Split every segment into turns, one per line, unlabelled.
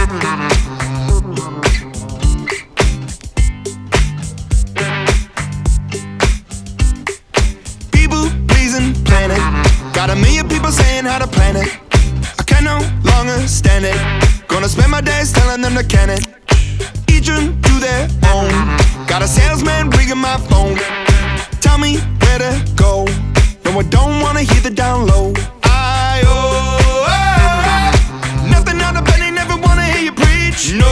People pleasing planet. Got a million people saying how to plan it. I can no longer stand it. Gonna spend my days telling them to can it. Each one to their own. Got a salesman ringing my phone. Tell me where to go. No, I don't wanna hear the down low. Nothing out of bed, they never wanna hear you preach. No.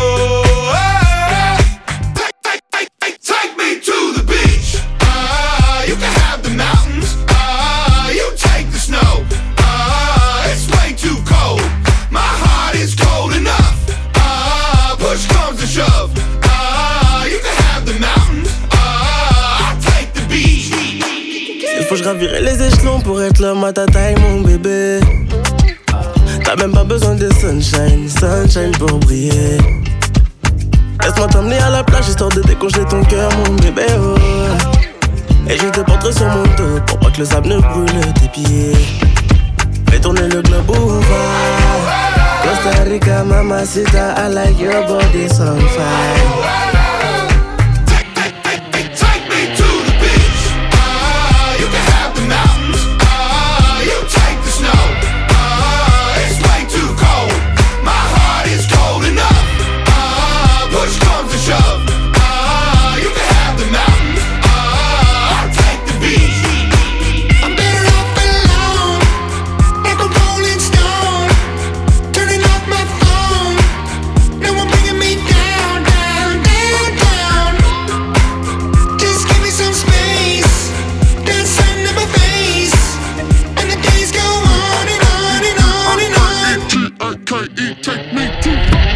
Take me to the beach. You can have the mountains. You take the snow. It's way too cold. My heart is cold enough. Push comes to shove. You can have the mountains. I'll take the beach.
Il faut que je gravirais les échelons pour être l'homme à ta taille, mon bébé. T'as même pas besoin de sunshine, sunshine pour briller. Laisse-moi t'emmener à la plage histoire de décongeler ton cœur, mon bébé, oh. Et je te porterai sur mon dos pour pas que le sable ne brûle tes pieds. Fais tourner le globe où va. Costa Rica, mamacita, I like your body's on fire.
Take me to